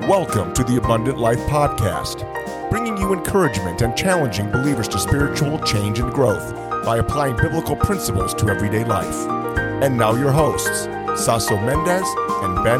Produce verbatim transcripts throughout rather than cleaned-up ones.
Welcome to the Abundant Life Podcast, bringing you encouragement and challenging believers to spiritual change and growth by applying biblical principles to everyday life. And now your hosts, Sasso Mendez and Ben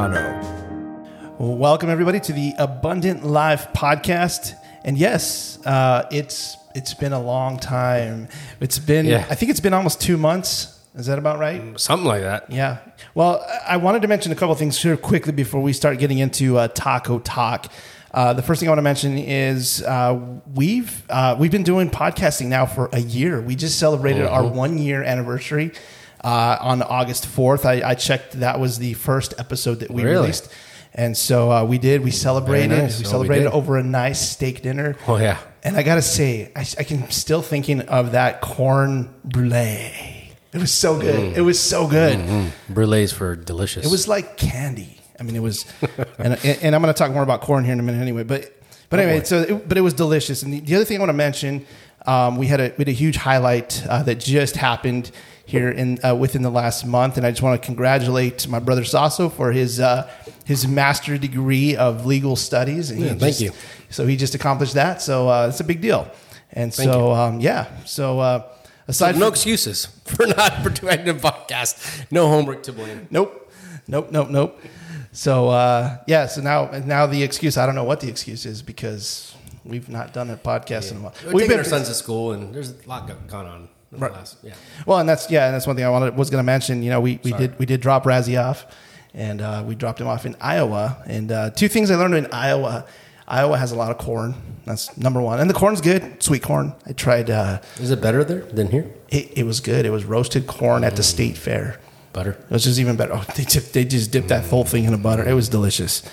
Ariano. Welcome everybody to the Abundant Life Podcast. And yes, uh, it's it's been a long time. It's been, Yeah. I think it's been almost two months. Is that about right? Something like that. Yeah. Well, I wanted to mention a couple of things here quickly before we start getting into uh, Taco Talk. Uh, the first thing I want to mention is uh, we've uh, we've been doing podcasting now for a year. We just celebrated mm-hmm. our one year anniversary uh, on August fourth. I, I checked; that was the first episode that we really? released, and so uh, we did. We celebrated. Nice. We Oh, celebrated we over a nice steak dinner. Oh yeah. And I gotta say, I, I can still thinking of that corn brulee. It was so good. Mm. It was so good. Mm-hmm. Brulees for delicious. It was like candy. I mean, it was, and, and I'm going to talk more about corn here in a minute anyway. But but anyway, oh so it, but it was delicious. And the, the other thing I want to mention, um, we had a we had a huge highlight uh, that just happened here in uh, within the last month, and I just want to congratulate my brother Sasso for his uh, his master's degree of legal studies. And yeah, he thank just, you. So he just accomplished that. So uh, it's a big deal. And thank so um, yeah, so. Uh, Aside so no from, excuses for not for doing a podcast. No homework to blame. Nope, nope, nope, nope. So uh, yeah, so now now the excuse. I don't know what the excuse is because we've not done a podcast yeah. in a while. We're we've taking our sons to school, and there's a lot going on. In right. the last, yeah. Well, and that's yeah, and that's one thing I wanted was going to mention. You know, we, we did we did drop Razzie off, and uh, we dropped him off in Iowa. And uh, two things I learned in Iowa. Iowa has a lot of corn. That's number one. And the corn's good. Sweet corn. I tried. Uh, Is it better there than here? It, it was good. It was roasted corn mm. at the state fair. Butter. It was just even better. Oh, they, tipped, they just dipped that whole thing in a butter. It was delicious.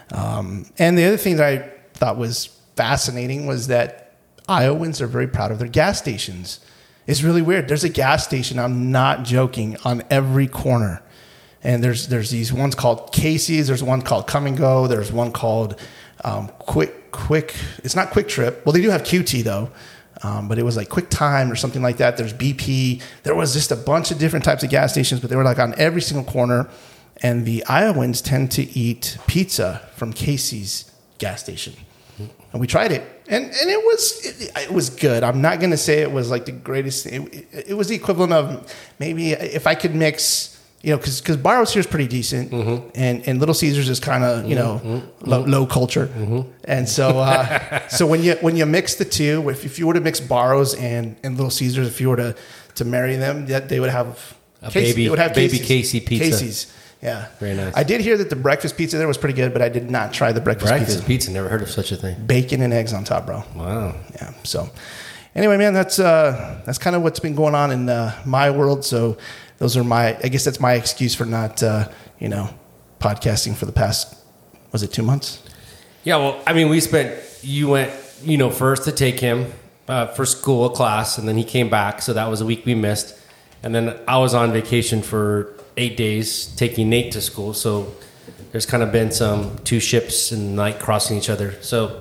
Um, and the other thing that I thought was fascinating was that Iowans are very proud of their gas stations. It's really weird. There's a gas station, I'm not joking, on every corner. And there's there's these ones called Casey's. There's one called Come and Go. There's one called um, Quick Quick. It's not Quick Trip. Well, they do have Q T though, um, but it was like Quick Time or something like that. There's B P. There was just a bunch of different types of gas stations, but they were like on every single corner. And the Iowans tend to eat pizza from Casey's gas station. And we tried it, and and it was it, it was good. I'm not going to say it was like the greatest. It, it, it was the equivalent of maybe if I could mix. You know, because because Barrows here is pretty decent, mm-hmm. and, and Little Caesars is kind of you know mm-hmm. low, low culture, mm-hmm. and so uh, so when you when you mix the two, if, if you were to mix Barrows and, and Little Caesars, if you were to, to marry them, that they would have a Casey, baby, would have baby Casey's, Casey pizza. Casey's, yeah, very nice. I did hear that the breakfast pizza there was pretty good, but I did not try the breakfast, breakfast pizza. pizza. Never heard of such a thing. Bacon and eggs on top, bro. Wow. Yeah. So anyway, man, that's uh, that's kind of what's been going on in uh, my world. So. Those are my, I guess that's my excuse for not, uh, you know, podcasting for the past, was it two months? Yeah, well, I mean, we spent, you went, you know, first to take him uh, for school, class, and then he came back. So that was a week we missed. And then I was on vacation for eight days taking Nate to school. So there's kind of been some two ships in the night crossing each other. So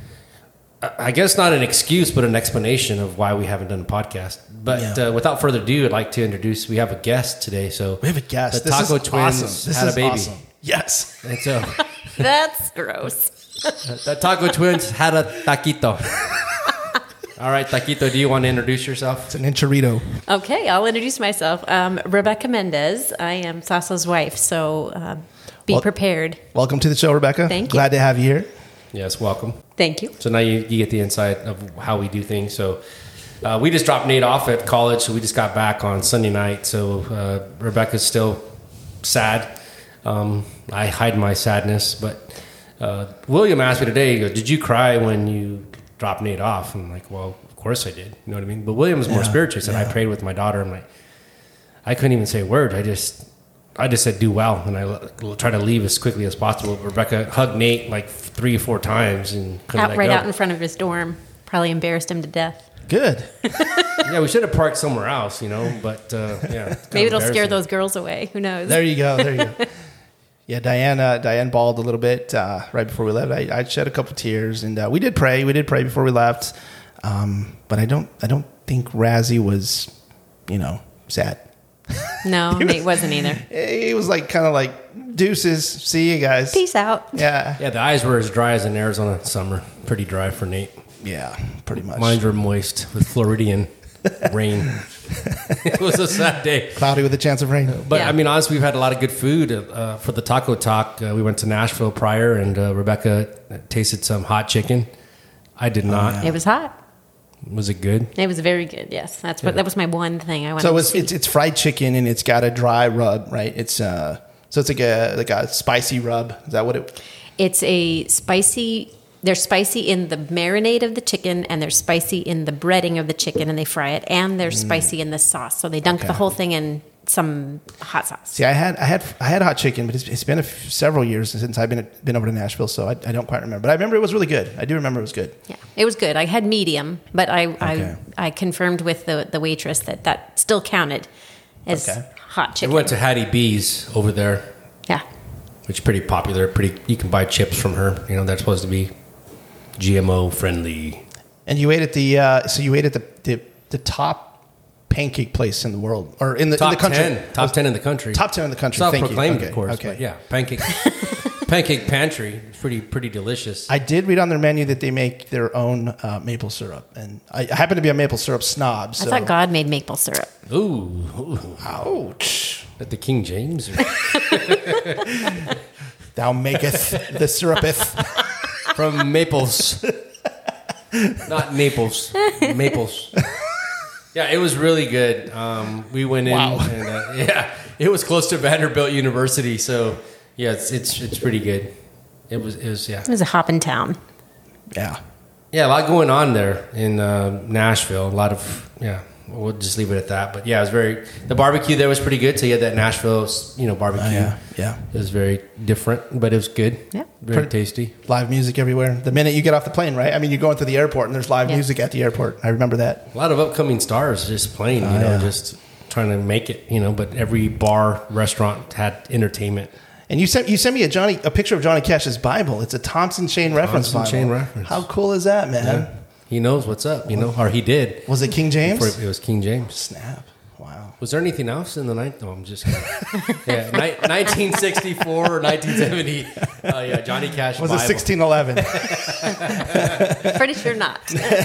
I guess not an excuse, but an explanation of why we haven't done a podcast. But yeah. uh, without further ado, I'd like to introduce, we have a guest today. So we have a guest. The this Taco is Twins awesome. This had is a baby. Awesome. Yes. And so that's gross. The Taco Twins had a taquito. All right, Taquito, do you want to introduce yourself? It's an enchilito. Okay, I'll introduce myself. Um, Rebecca Mendez. I am Sasso's wife, so uh, be well, prepared. Welcome to the show, Rebecca. Thank you. Glad to have you here. Yes, welcome. Thank you. So now you, you get the insight of how we do things. So uh, we just dropped Nate off at college, so we just got back on Sunday night. So uh, Rebecca's still sad. Um, I hide my sadness. But uh, William asked me today, he goes, did you cry when you dropped Nate off? I'm like, well, of course I did. You know what I mean? But William's more yeah, spiritual. He said, yeah. I prayed with my daughter. I'm like, I couldn't even say a word. I just... I just said, do well, and I try to leave as quickly as possible. Rebecca hugged Nate like three or four times and couldn't out, let right go. out in front of his dorm. Probably embarrassed him to death. Good. Yeah, we should have parked somewhere else, you know, but uh, yeah. Maybe it'll scare those girls away. Who knows? There you go. There you go. Yeah, Diane, uh, Diane bawled a little bit uh, right before we left. I, I shed a couple tears, and uh, we did pray. We did pray before we left, um, but I don't. I don't think Razzie was, you know, sad. No, Nate wasn't either. He was like kind of like Deuces. See you guys. Peace out. Yeah. Yeah, the eyes were as dry as in Arizona summer. Pretty dry for Nate. Yeah, pretty much. Mine were moist with Floridian rain. It was a sad day. Cloudy with a chance of rain. But Yeah. I mean, honestly, we've had a lot of good food uh, for the taco talk. Uh, we went to Nashville prior, and uh, Rebecca tasted some hot chicken. I did not. It was hot. Was it good? It was very good. Yes, that's what. Yeah. That was my one thing I wanted. So to it's, see. it's it's fried chicken and it's got a dry rub, right? It's uh so it's like a like a spicy rub. Is that what it? It's a spicy. They're spicy in the marinade of the chicken, and they're spicy in the breading of the chicken, and they fry it, and they're spicy in the sauce. So they dunk Okay. the whole thing in some hot sauce. See, I had I had I had hot chicken, but it's, it's been a f- several years since I've been been over to Nashville, so I, I don't quite remember. But I remember it was really good. I do remember it was good. Yeah, it was good. I had medium, but I Okay. I, I confirmed with the, the waitress that that still counted as Okay. hot We chicken. went to Hattie B's over there, yeah, which is pretty popular. Pretty, you can buy chips from her. You know, they're supposed to be G M O friendly. And you ate at the uh, so you ate at the, the the top pancake place in the world or in the Top in the country. ten, top ten in the country. Top ten in the country. Self Thank you. proclaimed, Okay, of course. okay. But yeah, pancake, pancake pantry. It's pretty, pretty delicious. I did read on their menu that they make their own uh, maple syrup, and I, I happen to be a maple syrup snob. So. I thought God made maple syrup. Ooh, ooh. Ouch! At the King James. Or, Thou maketh the syrupeth. from Maples. Not Naples. Maples. Yeah, it was really good. Um, we went in, Wow. and uh, yeah, it was close to Vanderbilt University, so yeah, it's it's it's pretty good. It was it was yeah It was a hopping town. Yeah. yeah a lot going on there in uh, Nashville. A lot of yeah. We'll just leave it at that. But yeah, it was very. The barbecue there was pretty good. So you had that Nashville, you know, barbecue. Oh, yeah, yeah. It was very different, but it was good. Yeah. Very Pretty- tasty. Live music everywhere. The minute you get off the plane, right? I mean, you're going to the airport and there's live Yeah. music at the airport. I remember that. A lot of upcoming stars just playing, you Oh, know, yeah. just trying to make it, you know. But every bar, restaurant had entertainment. And you sent you sent me a Johnny a picture of Johnny Cash's Bible. It's a Thompson Chain reference Thompson Bible. Chain reference. How cool is that, man? Yeah. He knows what's up, you know, or he did. Was it King James? Before it was King James. Snap! Wow. Was there anything else in the night? No, I'm just kidding. Yeah, ni- nineteen sixty-four or nineteen seventy. Oh, yeah, Johnny Cash Was Bible. it sixteen eleven? Pretty sure not.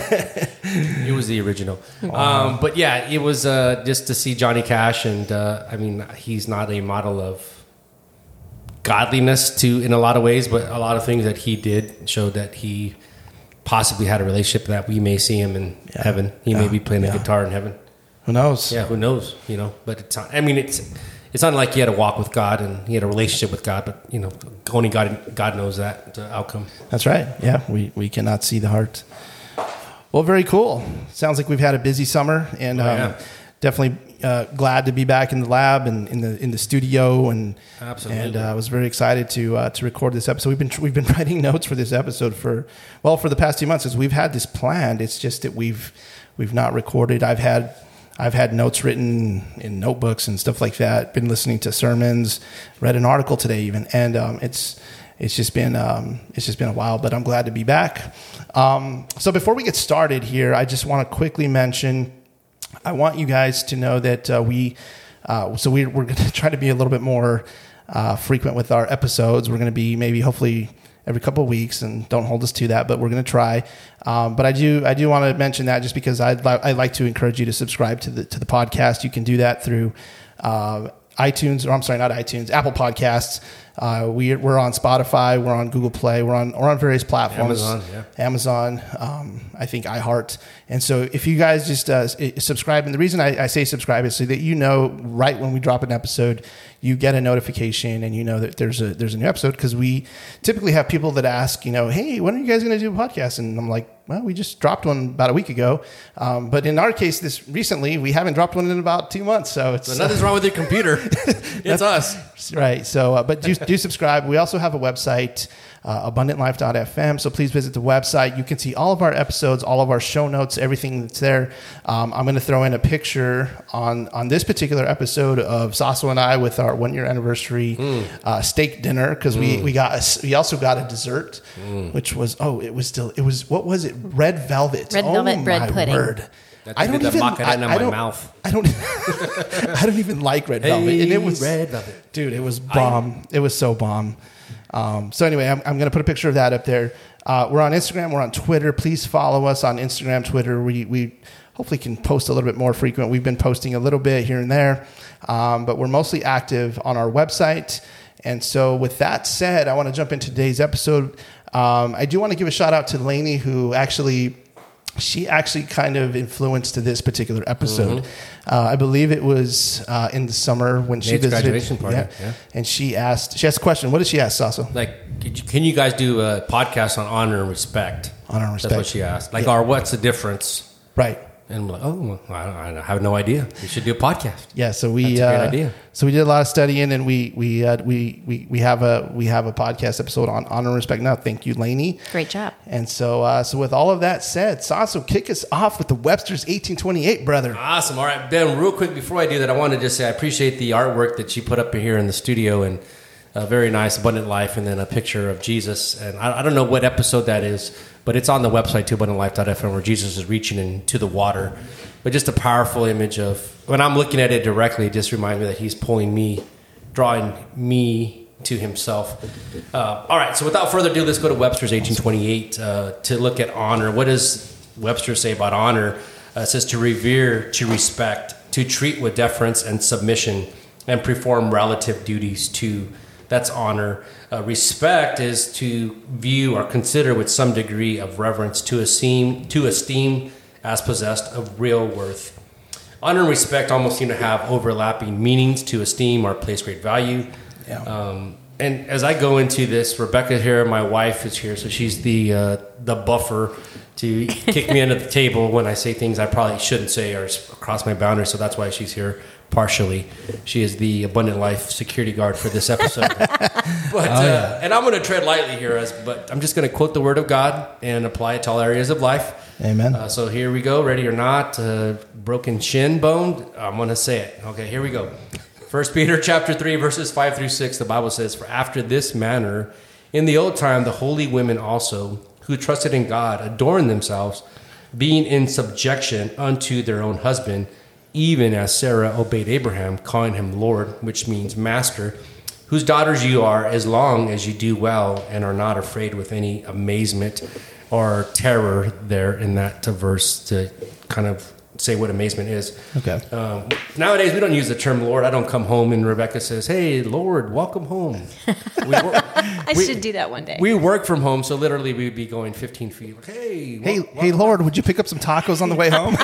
It was the original. Um, but yeah, it was uh, just to see Johnny Cash, and uh, I mean, he's not a model of godliness to in a lot of ways, but a lot of things that he did showed that he possibly had a relationship that we may see him in Yeah. heaven. He Yeah. may be playing Yeah. the guitar in heaven. Who knows? Yeah, who knows? You know, but it's not. I mean, it's it's not like he had a walk with God and he had a relationship with God, but you know, only God God knows that the outcome. That's right. Yeah, we, we cannot see the heart. Well, very cool. Sounds like we've had a busy summer, and Oh, um, yeah. definitely uh, glad to be back in the lab and in the in the studio. And Absolutely. and uh, I was very excited to uh, to record this episode. We've been we've been writing notes for this episode for well for the past two months. As we've had this planned, it's just that we've we've not recorded. I've had. I've had notes written in notebooks and stuff like that. Been listening to sermons, read an article today even, and um, it's it's just been um, it's just been a while. But I'm glad to be back. Um, so before we get started here, I just want to quickly mention. I want you guys to know that uh, we uh, so we, we're going to try to be a little bit more uh, frequent with our episodes. We're going to be maybe hopefully every couple of weeks, and don't hold us to that, but we're going to try. Um, but I do, I do want to mention that just because I'd, li- I'd like to encourage you to subscribe to the to the podcast. You can do that through uh, iTunes, or I'm sorry, not iTunes, Apple Podcasts. Uh, we, we're on Spotify, we're on Google Play, we're on we're on various platforms. Amazon, yeah. Amazon, um, I think iHeart. And so if you guys just uh, s- subscribe, and the reason I, I say subscribe is so that you know right when we drop an episode, you get a notification and you know that there's a there's a new episode, because we typically have people that ask, you know, hey, when are you guys going to do a podcast? And I'm like, well, we just dropped one about a week ago. Um, but in our case, this recently, we haven't dropped one in about two months. So it's So nothing's wrong with your computer. It's us. right. So, uh, but do, do subscribe. We also have a website, uh, abundant life dot f m. So please visit the website. You can see all of our episodes, all of our show notes, everything that's there. Um, I'm going to throw in a picture on, on this particular episode of Sasso and I with our one year anniversary Mm. uh, steak dinner, because we, we got a, we also got a dessert, Mm. which was oh it was still it was what was it red velvet Red oh, velvet bread my pudding. word. I, I don't the even. Macarena I, I in don't. my mouth. I don't. I don't even like red velvet, Hey, and it was red velvet. dude. It was bomb. I, it was so bomb. Um, so anyway, I'm, I'm going to put a picture of that up there. Uh, we're on Instagram. We're on Twitter. Please follow us on Instagram, Twitter. We we hopefully can post a little bit more frequent. We've been posting a little bit here and there, um, but we're mostly active on our website. And so with that said, I want to jump into today's episode. Um, I do want to give a shout out to Lainey, who actually, she actually kind of influenced to this particular episode. Mm-hmm. Uh, I believe it was uh, in the summer when she Nate's visited. graduation party. Yeah. yeah. And she asked, she asked a question. What did she ask, Sasso? Like, could you, can you guys do a podcast on honor and respect? Honor and respect. That's what she asked. Like, Yeah. or what's the difference? Right. And I'm like, oh, well, I, don't, I have no idea. We should do a podcast. Yeah, so we That's a great uh, idea. so we did a lot of studying, and we we uh, we we we have a we have a podcast episode on honor and respect now. Thank you, Lainey. Great job. And so uh, so with all of that said, Sasso, kick us off with the Webster's eighteen twenty-eight, brother. Awesome. All right, Ben, real quick before I do that, I want to just say I appreciate the artwork that you put up here in the studio, and a very nice Abundant Life, and then a picture of Jesus. And I, I don't know what episode that is, but it's on the website too, abundant life dot f m, where Jesus is reaching into the water. But just a powerful image of, when I'm looking at it directly, it just reminds me that he's pulling me, drawing me to himself. Uh, all right, so without further ado, let's go to Webster's eighteen twenty-eight uh, to look at honor. What does Webster say about honor? Uh, it says to revere, to respect, to treat with deference and submission, and perform relative duties to. That's honor. Uh, respect is to view or consider with some degree of reverence, to esteem, to esteem as possessed of real worth. Honor and respect almost seem to have overlapping meanings. To esteem or place great value. Yeah. Um, and as I go into this, Rebecca here, my wife, is here, so she's the uh, the buffer to kick me under the table when I say things I probably shouldn't say or cross my boundaries. So that's why she's here. Partially, she is the Abundant Life security guard for this episode. but oh, uh, yeah. And I'm going to tread lightly here, as but I'm just going to quote the Word of God and apply it to all areas of life. Amen. Uh, so here we go. Ready or not? Uh, broken shin bone. I'm going to say it. Okay, here we go. First Peter chapter three, verses five through six. The Bible says, "For after this manner, in the old time, the holy women also, who trusted in God, adorned themselves, being in subjection unto their own husband, even as Sarah obeyed Abraham, calling him Lord," which means master, "whose daughters you are, as long as you do well and are not afraid with any amazement or terror," there in that verse to kind of say what amazement is. Okay. Um, nowadays, we don't use the term Lord. I don't come home and Rebecca says, "Hey, Lord, welcome home." We work, I we, should do that one day. We work from home, so literally we'd be going fifteen feet. Like, hey, Hey, wel- hey, Lord, would you pick up some tacos on the way home?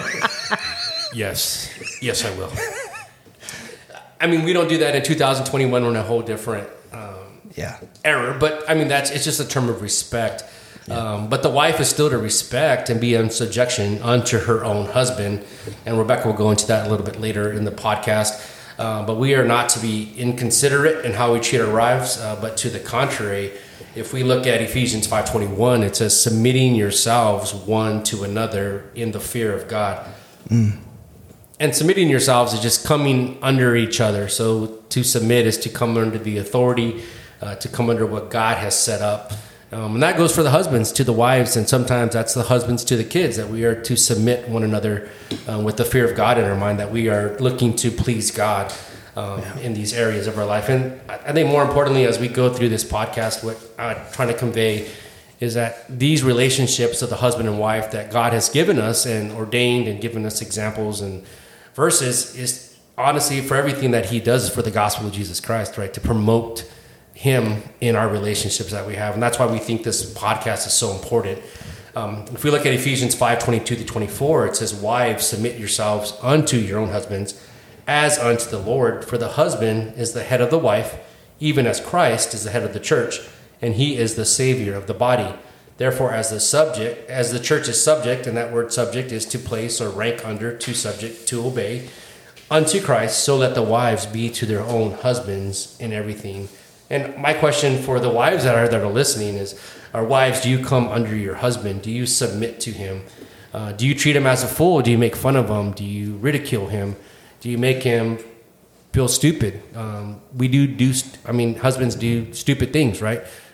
Yes. Yes, I will. I mean, we don't do that in two thousand twenty-one. We're in a whole different um, yeah. era. But, I mean, that's it's just a term of respect. Yeah. Um, but the wife is still to respect and be in subjection unto her own husband. And Rebecca will go into that a little bit later in the podcast. Uh, but we are not to be inconsiderate in how we treat our wives. Uh, but to the contrary, if we look at Ephesians five twenty-one, it says, "Submitting yourselves one to another in the fear of God." Mm. And submitting yourselves is just coming under each other. So to submit is to come under the authority, uh, to come under what God has set up. Um, and that goes for the husbands to the wives, and sometimes that's the husbands to the kids, that we are to submit one another uh, with the fear of God in our mind, that we are looking to please God um, yeah. in these areas of our life. And I think more importantly, as we go through this podcast, what I'm trying to convey is that these relationships of the husband and wife that God has given us and ordained and given us examples and verses is honestly for everything that he does for the gospel of Jesus Christ, right? To promote him in our relationships that we have. And that's why we think this podcast is so important. Um, if we look at Ephesians five twenty-two to twenty-four, it says, "Wives, submit yourselves unto your own husbands as unto the Lord. For the husband is the head of the wife, even as Christ is the head of the church, and he is the Savior of the body. Therefore, as the subject, as the church is subject," and that word subject is to place or rank under, to subject, to obey, "unto Christ, so let the wives be to their own husbands in everything." And my question for the wives that are that are listening is, are wives, do you come under your husband? Do you submit to him? Uh, do you treat him as a fool? Do you make fun of him? Do you ridicule him? Do you make him feel stupid? Um, we do do, st- I mean, husbands do stupid things, right?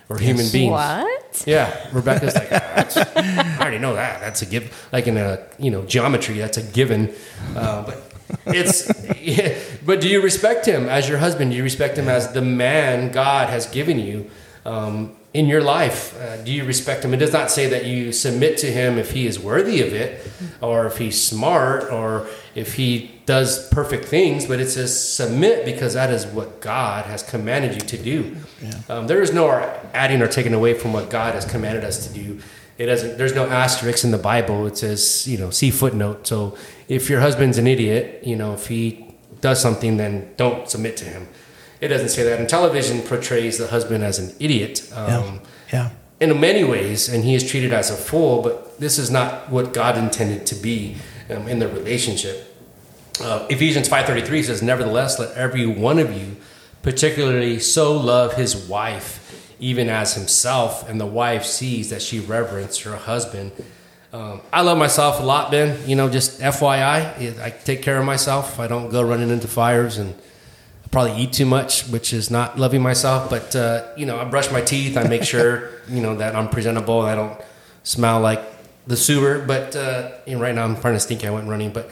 or human beings. What? Yeah, Rebecca's like, that's, I already know that. That's a given. Like in a you know geometry, that's a given. Uh, but it's. Yeah, but do you respect him as your husband? Do you respect him as the man God has given you um, in your life? Uh, do you respect him? It does not say that you submit to him if he is worthy of it, or if he's smart, or if he does perfect things. But it says submit because that is what God has commanded you to do. Yeah. Um, there is no adding or taking away from what God has commanded us to do. It doesn't. There's no asterisks in the Bible. It says, you know, see footnote. So if your husband's an idiot, you know, if he does something, then don't submit to him. It doesn't say that. And television portrays the husband as an idiot. Um, yeah. yeah. In many ways, and he is treated as a fool. But this is not what God intended to be um, in the relationship. Uh, Ephesians five thirty-three says, "Nevertheless, let every one of you, particularly so love his wife, even as himself, and the wife sees that she reverence her husband." Um, I love myself a lot, Ben. You know, just F Y I, I take care of myself. I don't go running into fires, and I probably eat too much, which is not loving myself. But, uh, you know, I brush my teeth. I make sure, you know, that I'm presentable. I don't smell like the sewer. But, uh, you know, right now I'm kind of stinky. I went running. But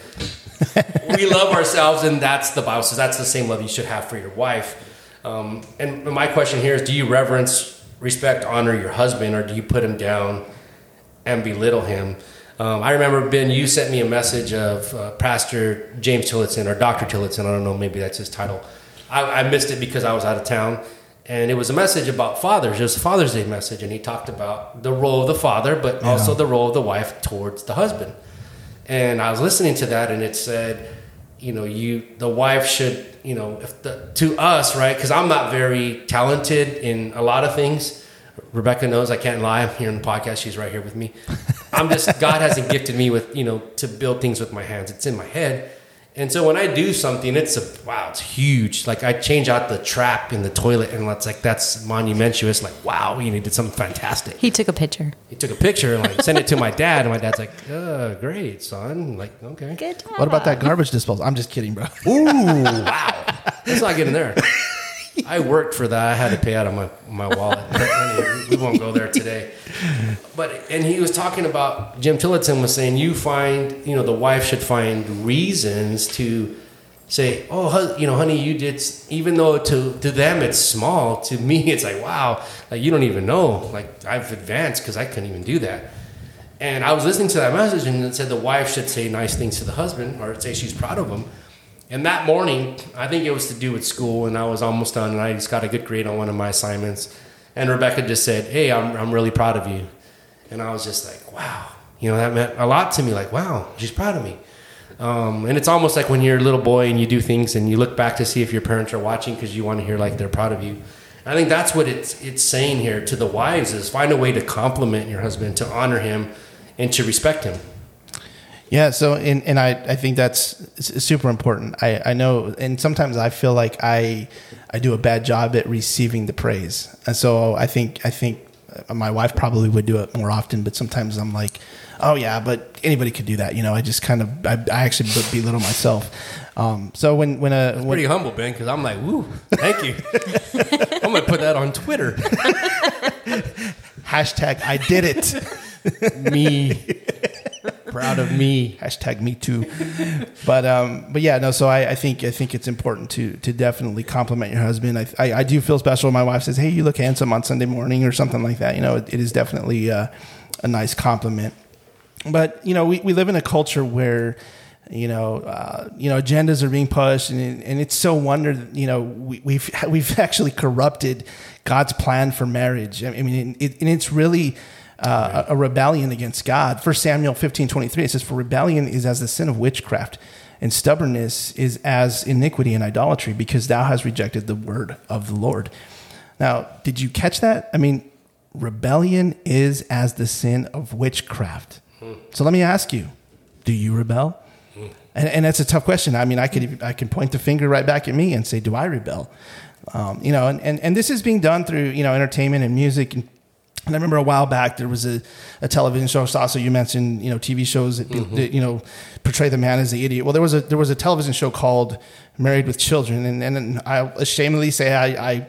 we love ourselves, and that's the Bible says that's the same love you should have for your wife. Um, and my question here is, do you reverence, respect, honor your husband, or do you put him down and belittle him? Um, I remember, Ben, you sent me a message of uh, Pastor James Tillotson, or Doctor Tillotson. I don't know, maybe that's his title. I, I missed it because I was out of town. And it was a message about fathers. It was a Father's Day message. And he talked about the role of the father, but yeah. also the role of the wife towards the husband. And I was listening to that, and it said, you know, you the wife should, you know, if the, to us, right? Because I'm not very talented in a lot of things. Rebecca knows I can't lie. I'm here in the podcast. She's right here with me. I'm just, God hasn't gifted me with, you know, to build things with my hands. It's in my head. And so when I do something, it's a, wow, it's huge. Like I change out the trap in the toilet, and it's like, that's monumentous. Like, wow, you did something fantastic. He took a picture. He took a picture and like sent it to my dad. And my dad's like, oh, great, son. Like, okay. Good job. What about that garbage disposal? I'm just kidding, bro. Ooh, wow. Let's not get in there. I worked for that. I had to pay out of my, my wallet. But anyway, we won't go there today. But and he was talking about, Jim Tillotson was saying, you find, you know, the wife should find reasons to say, oh, you know, honey, you did, even though to, to them it's small, to me it's like, wow, like you don't even know. Like I've advanced because I couldn't even do that. And I was listening to that message, and it said the wife should say nice things to the husband, or say she's proud of him. And that morning, I think it was to do with school, and I was almost done, and I just got a good grade on one of my assignments. And Rebecca just said, hey, I'm I'm really proud of you. And I was just like, wow. You know, that meant a lot to me. Like, wow, she's proud of me. Um, and it's almost like when you're a little boy and you do things and you look back to see if your parents are watching because you want to hear like they're proud of you. I think that's what it's it's saying here to the wives is find a way to compliment your husband, to honor him, and to respect him. Yeah, so and, and I, I think that's super important. I, I know, and sometimes I feel like I I do a bad job at receiving the praise, and so I think I think my wife probably would do it more often. But sometimes I'm like, oh yeah, but anybody could do that, you know. I just kind of I, I actually belittle myself. Um, so when when a That's when, pretty humble, Ben, because I'm like, woo, thank you. I'm gonna put that on Twitter. Hashtag I did it. Me. Proud of me. Hashtag me too. But um, but yeah, no. So I, I think I think it's important to to definitely compliment your husband. I, I I do feel special when my wife says, "Hey, you look handsome" on Sunday morning or something like that. You know, it, it is definitely uh, a nice compliment. But you know, we, we live in a culture where you know uh, you know agendas are being pushed, and and it's so wonder you know we, we've we've actually corrupted God's plan for marriage. I mean, it, and it's really. Uh, a, a rebellion against God. First Samuel fifteen twenty-three, it says, "For rebellion is as the sin of witchcraft, and stubbornness is as iniquity and idolatry, because thou hast rejected the word of the Lord." Now, did you catch that? I mean, rebellion is as the sin of witchcraft. Hmm. So let me ask you, do you rebel? Hmm. And, and that's a tough question. I mean, I could I can point the finger right back at me and say, do I rebel? Um, you know, and, and, and this is being done through, you know, entertainment and music. And And I remember a while back there was a, a television show. Also, you mentioned you know T V shows that, mm-hmm. that you know portray the man as the idiot. Well, there was a there was a television show called Married with Children, and and I ashamedly say I, I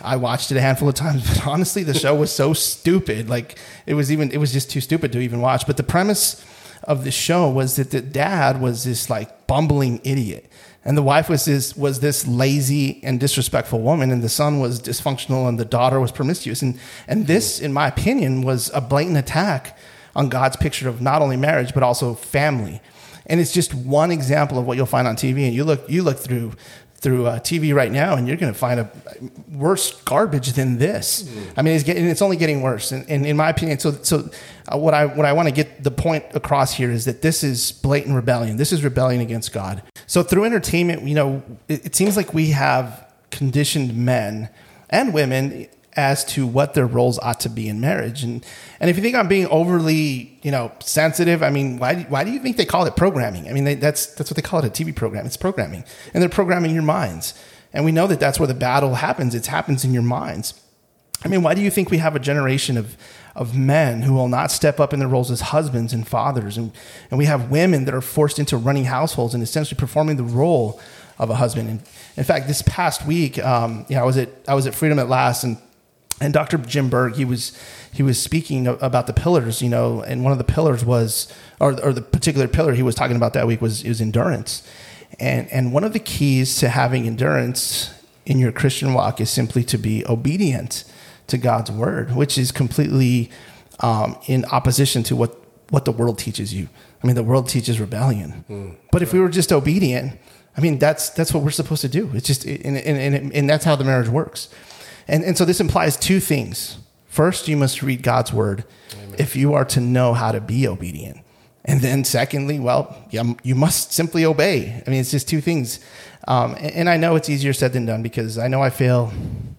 I watched it a handful of times, but honestly, the show was so stupid. Like it was even, it was just too stupid to even watch. But the premise of the show was that the dad was this like bumbling idiot. And the wife was this, was this lazy and disrespectful woman, and the son was dysfunctional, and the daughter was promiscuous. And, and this, in my opinion, was a blatant attack on God's picture of not only marriage, but also family. And it's just one example of what you'll find on T V. And you look, you look through through uh, T V right now, and you're going to find a worse garbage than this. Mm. I mean, it's getting, it's only getting worse. And, and in my opinion, so so uh, what I what I want to get the point across here is that this is blatant rebellion. This is rebellion against God. So through entertainment, you know, it, it seems like we have conditioned men and women as to what their roles ought to be in marriage. And and if you think I'm being overly, you know, sensitive, I mean, why do, why do you think they call it programming? I mean, they, that's that's what they call it, a T V program. It's programming. And they're programming your minds. And we know that that's where the battle happens. It happens in your minds. I mean, why do you think we have a generation of of men who will not step up in their roles as husbands and fathers? And, and we have women that are forced into running households and essentially performing the role of a husband. And in fact, this past week, um, you know, I was at I was at Freedom at Last, and And Doctor Jim Berg, he was he was speaking about the pillars, you know, and one of the pillars was, or, or the particular pillar he was talking about that week was, was endurance. And and one of the keys to having endurance in your Christian walk is simply to be obedient to God's word, which is completely um, in opposition to what, what the world teaches you. I mean, the world teaches rebellion. Mm, but if we were just obedient, I mean, that's that's what we're supposed to do. It's just, and, and, and, and that's how the marriage works. And and so this implies two things. First, you must read God's word. Amen. If you are to know how to be obedient. And then secondly, well, you, you must simply obey. I mean, it's just two things. Um, and, and I know it's easier said than done because I know I fail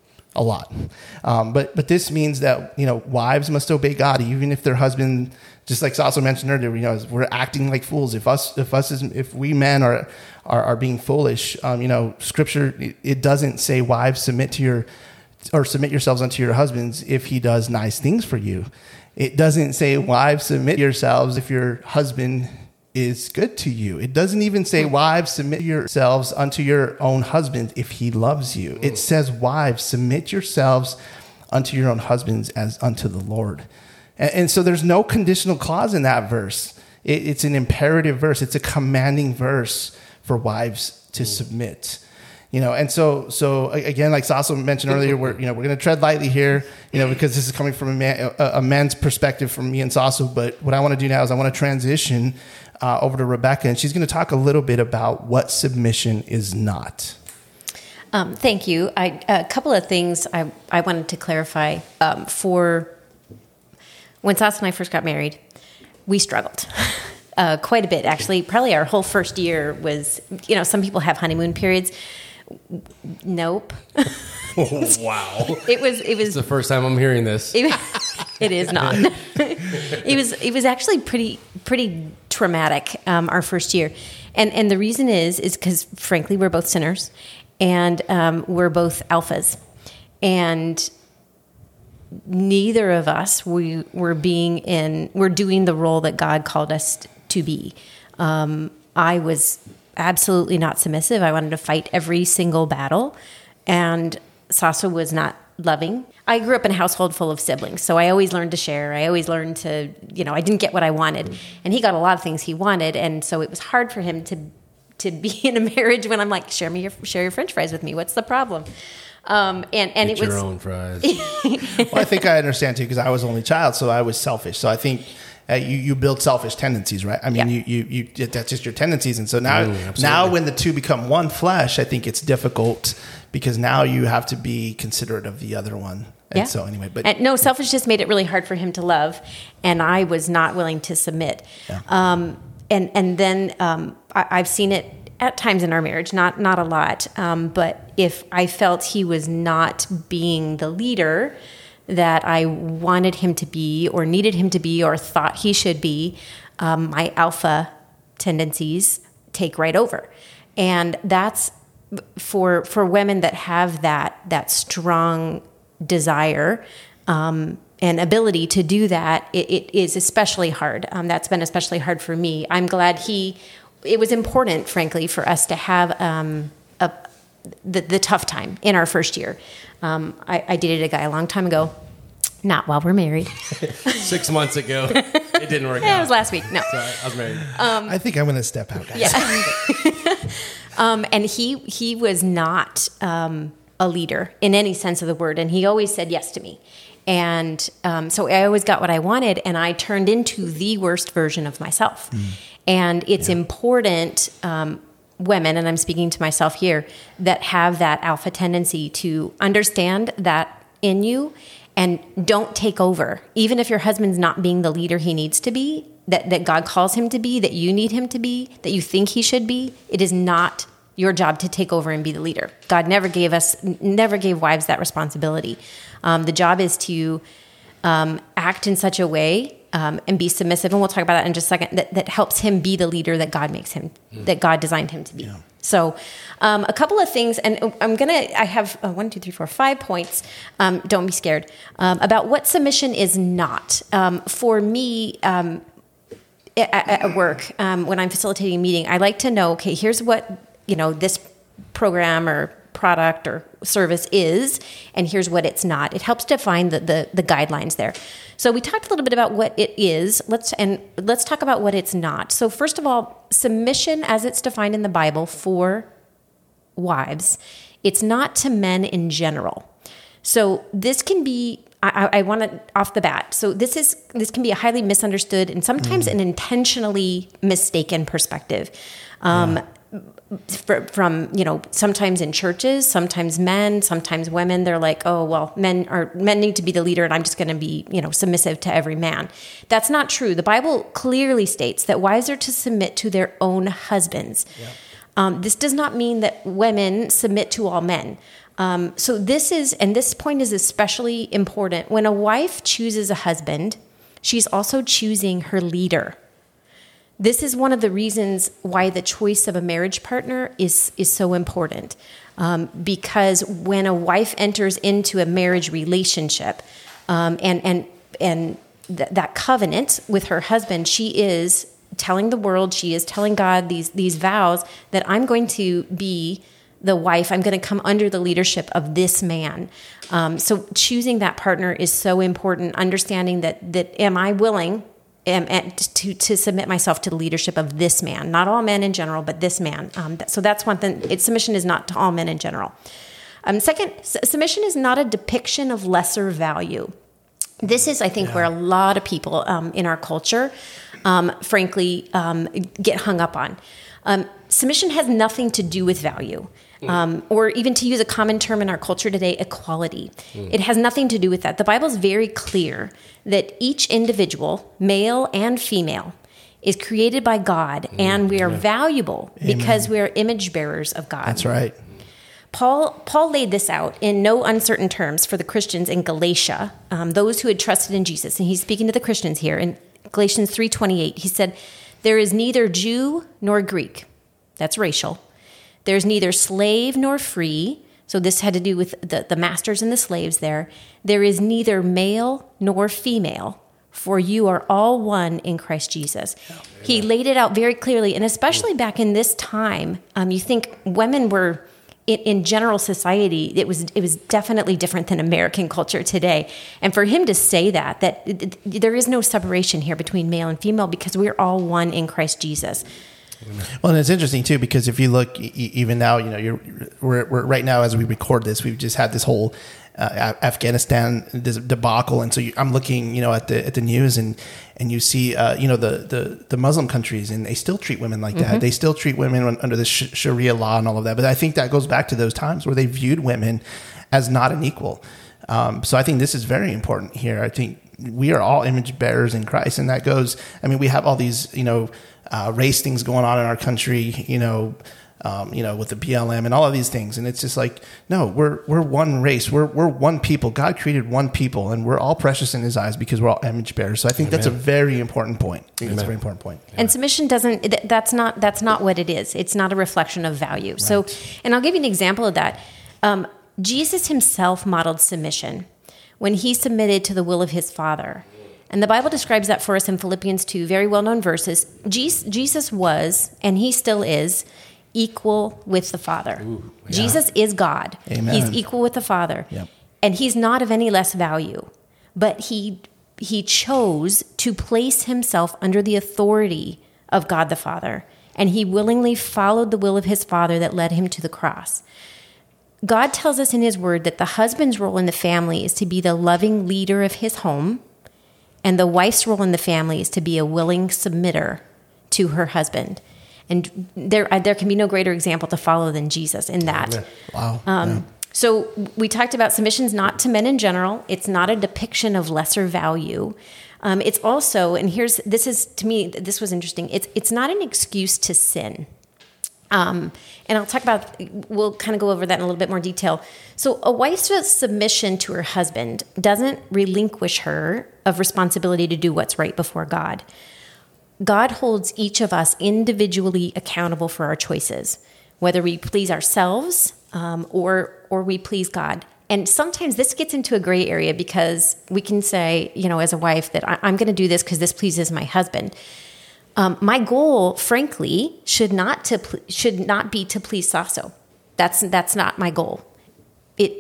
a lot. Um, but but this means that, you know, wives must obey God, even if their husband, just like Sasso mentioned earlier, you know, we're acting like fools. If us, if us, as, if we men are are, are being foolish, um, you know, Scripture, it, it doesn't say wives submit to your or submit yourselves unto your husbands if he does nice things for you. It doesn't say, wives, submit yourselves if your husband is good to you. It doesn't even say, wives, submit yourselves unto your own husband if he loves you. It says, wives, submit yourselves unto your own husbands as unto the Lord. And, and so there's no conditional clause in that verse. It, it's an imperative verse. It's a commanding verse for wives to submit. You know, and so, so again, like Sasso mentioned earlier, we're, you know, we're going to tread lightly here, you know, because this is coming from a, man, a, a man's perspective from me and Sasso. But what I want to do now is I want to transition uh, over to Rebecca, and she's going to talk a little bit about what submission is not. Um, thank you. I, a couple of things I, I wanted to clarify. Um, for when Sasso and I first got married, we struggled. Uh, quite a bit, actually. Probably our whole first year was, you know, some people have honeymoon periods. Nope. Oh, wow. It was, it was it's the first time I'm hearing this. It, it is not. It was, it was actually pretty, pretty traumatic, um, our first year. And, and the reason is, is because frankly, we're both sinners and, um, we're both alphas, and neither of us, we were being in, we're doing the role that God called us to be. Um, I was absolutely not submissive. I wanted to fight every single battle, and Sasso was not loving. I grew up in a household full of siblings, so I always learned to share. I always learned to, you know, I didn't get what I wanted, and he got a lot of things he wanted, and so it was hard for him to to be in a marriage when I'm like, share me your share your French fries with me. What's the problem? Um, and and Get it was your own fries. Well, I think I understand too, because I was only child, so I was selfish. So I think uh, you you build selfish tendencies, right? I mean, yeah. you, you you that's just your tendencies, and so now mm, now when the two become one flesh, I think it's difficult because now you have to be considerate of the other one. And yeah. so anyway, but and no, selfishness made it really hard for him to love, and I was not willing to submit. Yeah. Um, and and then um, I, I've seen it at times in our marriage, not not a lot, um, but if I felt he was not being the leader that I wanted him to be, or needed him to be, or thought he should be, um, my alpha tendencies take right over, and that's for for women that have that that strong desire um, and ability to do that. It, it is especially hard. Um, that's been especially hard for me. I'm glad he. It was important, frankly, for us to have um, a the, the tough time in our first year. Um, I, I dated a guy a long time ago, not while we're married. Six months ago, it didn't work Yeah, out. it was last week. No. Sorry, I was married. Um, I think I'm going to step out, guys. Yeah. um, and he he was not um, a leader in any sense of the word, and he always said yes to me. And um, so I always got what I wanted, and I turned into the worst version of myself. Mm. And it's yeah. important, um, women, and I'm speaking to myself here, that have that alpha tendency to understand that in you and don't take over. Even if your husband's not being the leader he needs to be, that, that God calls him to be, that you need him to be, that you think he should be, it is not your job to take over and be the leader. God never gave us, never gave wives that responsibility. Um, the job is to um, act in such a way um, and be submissive, and we'll talk about that in just a second, that, that helps him be the leader that God makes him, mm. that God designed him to be. Yeah. So um, a couple of things, and I'm going to, I have uh, one, two, three, four, five points, um, don't be scared, um, about what submission is not. Um, for me, um, at, at work, um, when I'm facilitating a meeting, I like to know, okay, here's what, you know, this program or product or service is, and here's what it's not. It helps define the, the the guidelines there. So we talked a little bit about what it is. Let's and let's talk about what it's not. So first of all, submission as it's defined in the Bible for wives, it's not to men in general. So this can be, I, I want to off the bat. So this is this can be a highly misunderstood and sometimes mm. an intentionally mistaken perspective. Um, yeah. From, you know, sometimes in churches, sometimes men, sometimes women, they're like, oh, well, men are men need to be the leader and I'm just going to be, you know, submissive to every man. That's not true. The Bible clearly states that wives are to submit to their own husbands. Yeah. Um, this does not mean that women submit to all men. Um, so this is, and this point is especially important. When a wife chooses a husband, she's also choosing her leader. This is one of the reasons why the choice of a marriage partner is, is so important. Um, because when a wife enters into a marriage relationship um, and, and, and th- that covenant with her husband, she is telling the world, she is telling God these, these vows that I'm going to be the wife, I'm going to come under the leadership of this man. Um, so choosing that partner is so important, understanding that, that am I willing Um, to to submit myself to the leadership of this man, not all men in general, but this man. Um, so that's one thing. It, submission is not to all men in general. Um, second, s- submission is not a depiction of lesser value. This is, I think, yeah. where a lot of people um, in our culture, um, frankly, um, get hung up on. Um, submission has nothing to do with value. Um, or even to use a common term in our culture today, equality. Mm. It has nothing to do with that. The Bible is very clear that each individual, male and female, is created by God, mm. and we are yeah. valuable Amen. Because we are image bearers of God. That's right. Paul Paul laid this out in no uncertain terms for the Christians in Galatia, um, those who had trusted in Jesus. And he's speaking to the Christians here in Galatians three twenty-eight. He said, "There is neither Jew nor Greek." That's racial. "There's neither slave nor free." So this had to do with the, the masters and the slaves there. "There is neither male nor female, for you are all one in Christ Jesus." Yeah. He laid it out very clearly. And especially back in this time, um, you think women were, in, in general society, it was it was definitely different than American culture today. And for him to say that, that it, it, there is no separation here between male and female because we're all one in Christ Jesus. Well, and it's interesting too, because if you look even now, you know, you're we're, we're right now as we record this, we've just had this whole uh, Afghanistan debacle, and so you, I'm looking, you know, at the at the news, and and you see, uh, you know, the, the the Muslim countries, and they still treat women like that. Mm-hmm. They still treat women under the Sharia law and all of that. But I think that goes back to those times where they viewed women as not an equal. Um, so I think this is very important here. I think we are all image bearers in Christ, and that goes. I mean, we have all these, you know. Uh, race things going on in our country, you know, um, you know, with the B L M and all of these things, and it's just like, no, we're we're one race, we're we're one people. God created one people, and we're all precious in His eyes because we're all image bearers. So I think Amen. That's a very important point. I think that's a very important point. And submission doesn't. That's not. That's not what it is. It's not a reflection of value. Right. So, and I'll give you an example of that. Um, Jesus Himself modeled submission when He submitted to the will of His Father. And the Bible describes that for us in Philippians two, very well-known verses. Jesus was, and He still is, equal with the Father. Ooh, yeah. Jesus is God. Amen. He's equal with the Father. Yep. And he's not of any less value. But he he chose to place himself under the authority of God the Father. And he willingly followed the will of his Father that led him to the cross. God tells us in his word that the husband's role in the family is to be the loving leader of his home, and the wife's role in the family is to be a willing submitter to her husband. And there there can be no greater example to follow than Jesus in that. Amen. Wow. Um, Yeah. So we talked about submission's not to men in general. It's not a depiction of lesser value. Um, it's also, and here's, this is, to me, this was interesting. It's it's not an excuse to sin. Um, and I'll talk about, we'll kind of go over that in a little bit more detail. So a wife's submission to her husband doesn't relinquish her of responsibility to do what's right before God. God holds each of us individually accountable for our choices, whether we please ourselves um, or or we please God. And sometimes this gets into a gray area because we can say, you know, as a wife, that I, I'm going to do this because this pleases my husband. Um, my goal, frankly, should not to ple- should not be to please Sasso. That's that's not my goal. It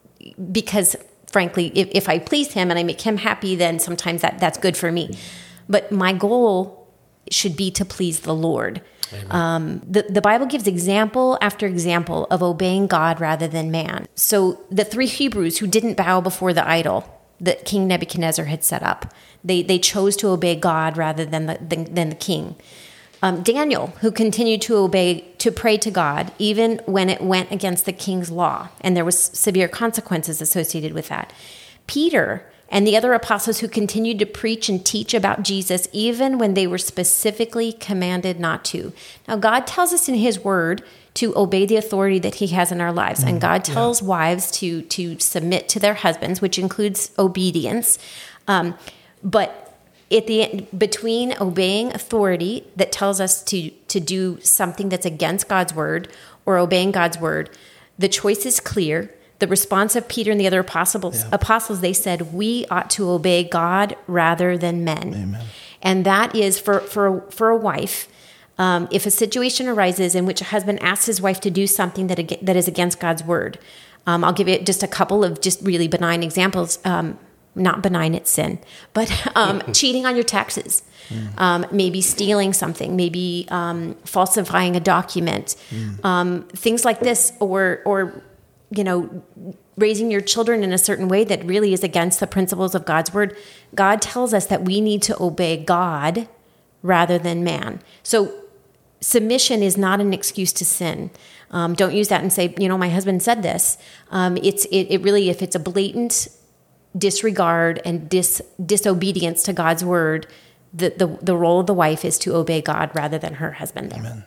because frankly, if, if I please him and I make him happy, then sometimes that, that's good for me. But my goal should be to please the Lord. Um, the, the Bible gives example after example of obeying God rather than man. So the three Hebrews who didn't bow before the idol that King Nebuchadnezzar had set up, they they chose to obey God rather than the than, than the king. Um, Daniel, who continued to obey, to pray to God, even when it went against the king's law, and there was severe consequences associated with that. Peter and the other apostles who continued to preach and teach about Jesus, even when they were specifically commanded not to. Now, God tells us in his word to obey the authority that he has in our lives. And God tells yeah. wives to, to submit to their husbands, which includes obedience. Um, but at the end, between obeying authority that tells us to, to do something that's against God's word or obeying God's word, the choice is clear. The response of Peter and the other apostles, yeah. apostles, they said, we ought to obey God rather than men. Amen. And that is for, for, for a wife, um, if a situation arises in which a husband asks his wife to do something that, that is against God's word, um, I'll give you just a couple of just really benign examples. Um, not benign, it's sin, but um, cheating on your taxes, mm. um, maybe stealing something, maybe um, falsifying a document, mm. um, things like this, or or you know, raising your children in a certain way that really is against the principles of God's word. God tells us that we need to obey God rather than man. So submission is not an excuse to sin. Um, don't use that and say, you know, my husband said this. Um, it's it, it really, if it's a blatant disregard and dis, disobedience to God's word, the, the, the role of the wife is to obey God rather than her husband. Amen.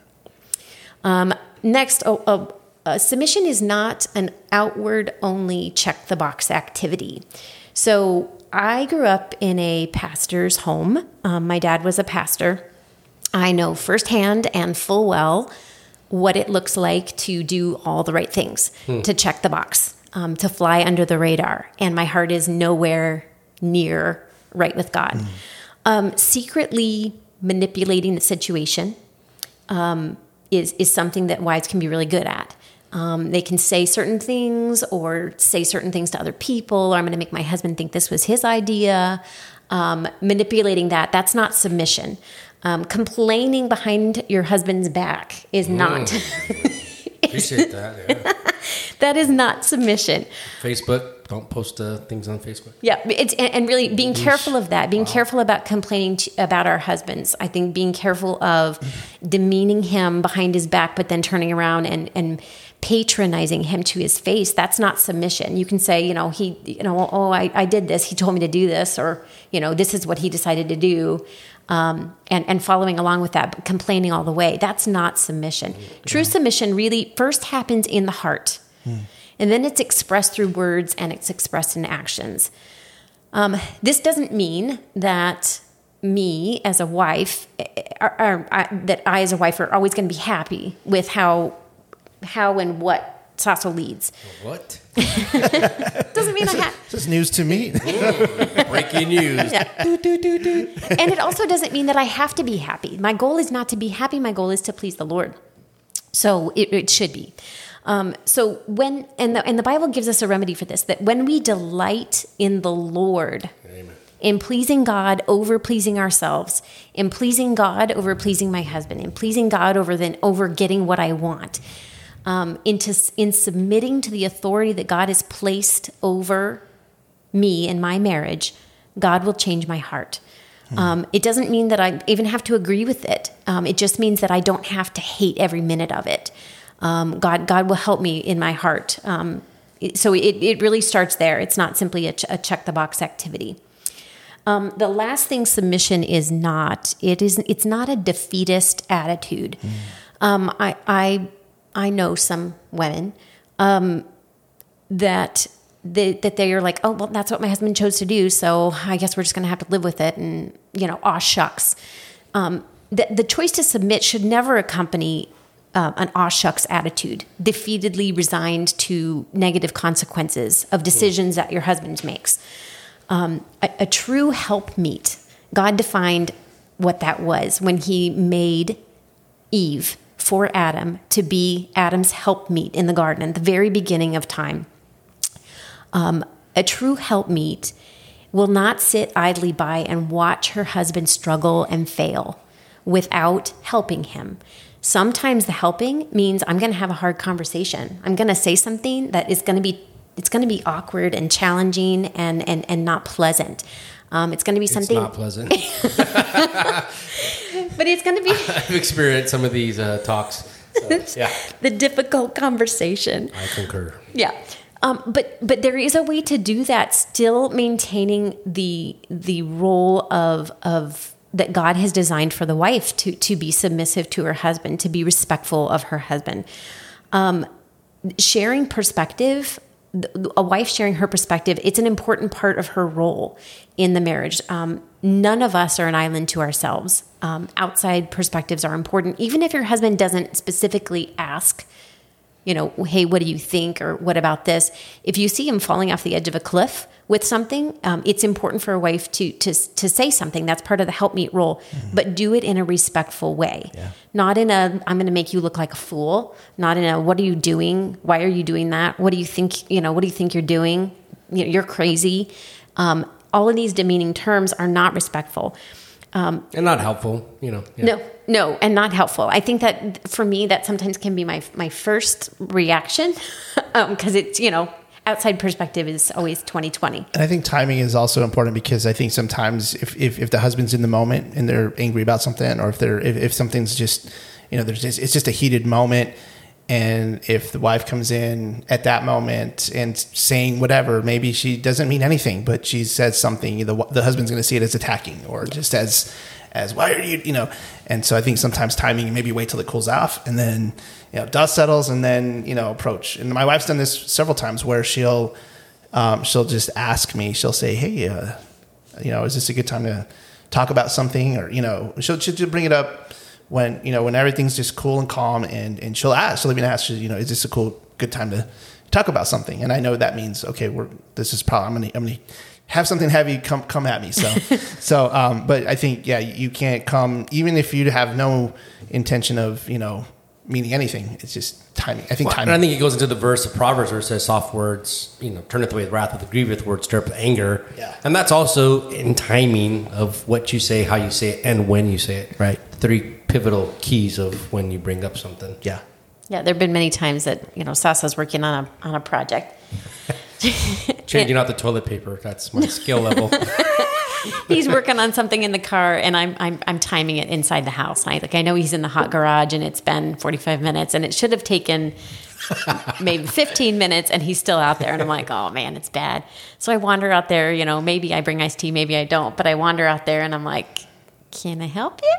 Um, next, oh, oh, Uh, submission is not an outward-only check-the-box activity. So I grew up in a pastor's home. Um, my dad was a pastor. I know firsthand and full well what it looks like to do all the right things, hmm. to check the box, um, to fly under the radar. And my heart is nowhere near right with God. Hmm. Um, secretly manipulating the situation um, is, is something that wives can be really good at. Um, they can say certain things or say certain things to other people, or I'm going to make my husband think this was his idea. Um, manipulating that, that's not submission. Um, complaining behind your husband's back is mm. not. Appreciate that. Yeah. That is not submission. Facebook, don't post uh, things on Facebook. Yeah, it's, and really being careful of that, being wow. careful about complaining to, about our husbands. I think being careful of demeaning him behind his back, but then turning around and, and patronizing him to his face. That's not submission. You can say, you know, he, you know, oh, I, I did this. He told me to do this, or, you know, this is what he decided to do. Um, and, and following along with that, but complaining all the way. That's not submission. Yeah. True submission really first happens in the heart. Hmm. And then it's expressed through words and it's expressed in actions. Um, this doesn't mean that me as a wife, or, or, or, that I as a wife are always going to be happy with how how and what Sasso leads. What? Doesn't mean I have. This is news to me. Ooh, breaking news. Yeah. do, do, do, do. And it also doesn't mean that I have to be happy. My goal is not to be happy. My goal is to please the Lord. So it, it should be. Um, so when, and the, and the Bible gives us a remedy for this, that when we delight in the Lord, Amen. In pleasing God over pleasing ourselves, in pleasing God over pleasing my husband, in pleasing God over then over getting what I want, um, into in submitting to the authority that God has placed over me and my marriage, God will change my heart. Hmm. Um, it doesn't mean that I even have to agree with it. Um, it just means that I don't have to hate every minute of it. Um, God, God will help me in my heart. Um, it, so it, it really starts there. It's not simply a, ch- a check the box activity. Um, the last thing submission is not, it is, it's not a defeatist attitude. Mm. Um, I, I, I know some women, um, that they, that they are like, oh, well, that's what my husband chose to do. So I guess we're just going to have to live with it. And, you know, aw shucks. Um, the, the choice to submit should never accompany Uh, an aw shucks attitude, defeatedly resigned to negative consequences of decisions that your husband makes. Um, a, a true helpmeet, God defined what that was when he made Eve for Adam to be Adam's helpmeet in the garden at the very beginning of time. Um, a true helpmeet will not sit idly by and watch her husband struggle and fail without helping him. Sometimes the helping means I'm going to have a hard conversation. I'm going to say something that is going to be, it's going to be awkward and challenging and, and, and not pleasant. Um, it's going to be something. It's not pleasant. But it's going to be. I've experienced some of these uh, talks. So, yeah. The difficult conversation. I concur. Yeah. Um, but but there is a way to do that, still maintaining the the role of of that God has designed for the wife to to be submissive to her husband, to be respectful of her husband. Um, sharing perspective, a wife sharing her perspective, it's an important part of her role in the marriage. Um, none of us are an island to ourselves. Um, outside perspectives are important, even if your husband doesn't specifically ask, you know, hey, what do you think? Or what about this? If you see him falling off the edge of a cliff with something, um, it's important for a wife to to to say something. That's part of the helpmeet role, mm-hmm. but do it in a respectful way. Yeah. Not in a, I'm going to make you look like a fool. Not in a, what are you doing? Why are you doing that? What do you think, you know, what do you think you're doing? You know, you're crazy. Um, all of these demeaning terms are not respectful. Um, and not helpful, you know. Yeah. No, no, and not helpful. I think that for me, that sometimes can be my my first reaction because um, it's, you know, outside perspective is always twenty twenty. And I think timing is also important because I think sometimes if, if, if the husband's in the moment and they're angry about something, or if they're if, if something's just, you know, there's just, it's just a heated moment, and if the wife comes in at that moment and saying whatever, maybe she doesn't mean anything, but she says something, the the husband's going to see it as attacking or just as as why are you, you know. And so I think sometimes timing, maybe wait till it cools off and then, you know, dust settles and then, you know, approach. And my wife's done this several times where she'll um, she'll just ask me, she'll say, hey, uh, you know, is this a good time to talk about something? Or, you know, she'll, she'll just bring it up when, you know, when everything's just cool and calm, and, and she'll ask, she'll even ask, you know, is this a cool, good time to talk about something? And I know that means, okay, we're, this is probably, I'm going to, I'm going to have something heavy come, come at me. So, so, um, but I think, yeah, you can't come, even if you have no intention of, you know, meaning anything. It's just timing. I think well, timing. And I think it goes into the verse of Proverbs where it says, soft words, you know, turneth away with wrath, with grievous words stir up anger. Yeah. And that's also in timing of what you say, how you say it, and when you say it. Right. Three pivotal keys of when you bring up something. Yeah. Yeah, there have been many times that, you know, Sasa's working on a on a project. Changing out the toilet paper. That's my skill level. He's working on something in the car, and I'm I'm I'm timing it inside the house. I like I know he's in the hot garage, and it's been forty-five minutes, and it should have taken maybe fifteen minutes, and he's still out there. And I'm like, oh man, it's bad. So I wander out there. You know, maybe I bring iced tea, maybe I don't, but I wander out there, and I'm like, can I help you?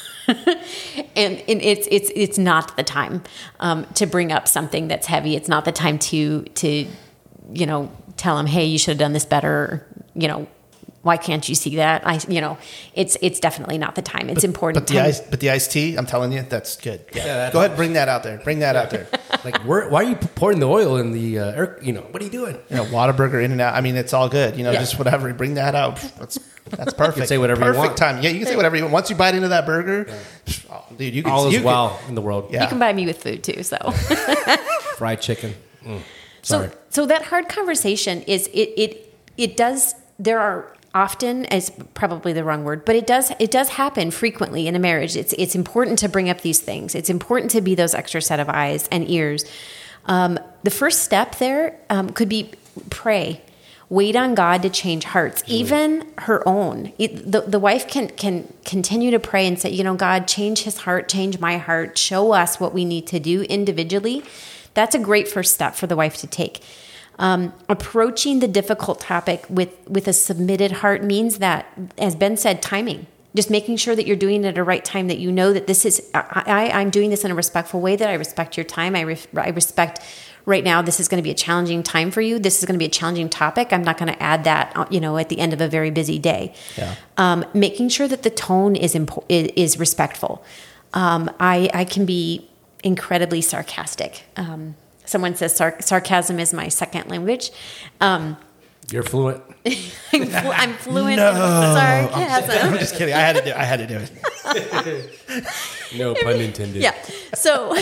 and, and it's it's it's not the time um, to bring up something that's heavy. It's not the time to to you know tell him, hey, you should have done this better. You know, why can't you see that? I you know, it's it's definitely not the time. It's but, important. But the ice, but the iced tea, I'm telling you, that's good. Yeah, yeah that's go awesome. Ahead, bring that out there. Bring that out there. Like, where, why are you pouring the oil in the uh, air? You know, what are you doing? You know, Whataburger, In and Out. I mean, it's all good. You know, Yeah. just whatever. You bring that out. That's that's perfect. You can say whatever you perfect want. time. Yeah, you can say whatever you want. Once you bite into that burger, oh, dude, you can. All you is can- well in the world. Yeah. You can buy me with food too. So, Fried chicken. Mm, sorry. so, so that hard conversation is it. It it does. There are often, is probably the wrong word, but it does. It does happen frequently in a marriage. It's it's important to bring up these things. It's important to be those extra set of eyes and ears. Um, the first step there um, could be pray. Wait on God to change hearts, even her own. It, the, the wife can can continue to pray and say, you know, God, change his heart, change my heart, show us what we need to do individually. That's a great first step for the wife to take. Um, approaching the difficult topic with, with a submitted heart means that, as Ben said, timing. Just making sure that you're doing it at a right time, that you know that this is, I, I, I'm doing this in a respectful way, that I respect your time. I, re, I respect right now, this is going to be a challenging time for you. This is going to be a challenging topic. I'm not going to add that, you know, at the end of a very busy day. Yeah. Um, making sure that the tone is impo- is respectful. Um, I, I can be incredibly sarcastic. Um, someone says sar- sarcasm is my second language. Um, You're fluent. I'm, flu- I'm fluent No. in sarcasm. I'm just kidding. I had to do. I had to do it. No pun intended. Yeah. So,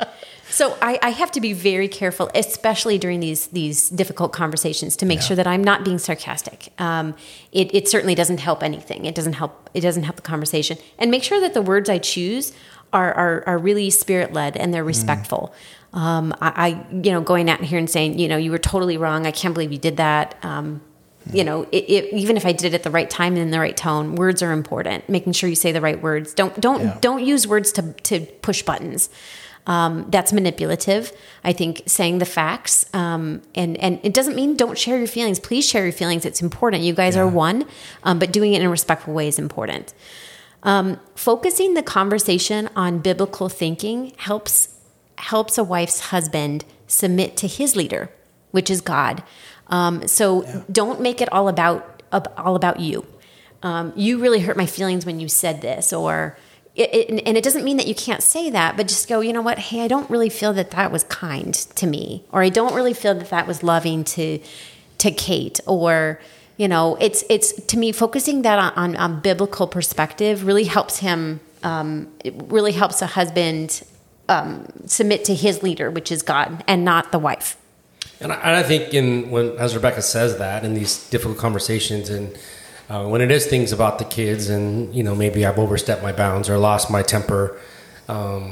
so I, I have to be very careful, especially during these these difficult conversations, to make Yeah. sure that I'm not being sarcastic. Um, it, it certainly doesn't help anything. It doesn't help. It doesn't help the conversation. And make sure that the words I choose are are, are really spirit led and they're respectful. Mm. Um, I, I, you know, going out here and saying, you know, you were totally wrong. I can't believe you did that. Um, You know, it, it, even if I did it at the right time and in the right tone, words are important. Making sure you say the right words. Don't don't Yeah. don't use words to to push buttons. Um, that's manipulative. I think saying the facts, um, and and it doesn't mean don't share your feelings. Please share your feelings. It's important. You guys Yeah. are one, um, but doing it in a respectful way is important. Um, focusing the conversation on biblical thinking helps helps a wife's husband submit to his leader, which is God. Um, so Yeah. don't make it all about all about you. Um, you really hurt my feelings when you said this, or it, it, and it doesn't mean that you can't say that, but just go, you know what? Hey, I don't really feel that that was kind to me, or I don't really feel that that was loving to to Kate, or you know, it's it's to me focusing that on, on, on biblical perspective really helps him. Um, it really helps a husband um, submit to his leader, which is God, and not the wife. And I, and I think in when as Rebecca says that in these difficult conversations, and uh, when it is things about the kids, and you know maybe I've overstepped my bounds or lost my temper, um,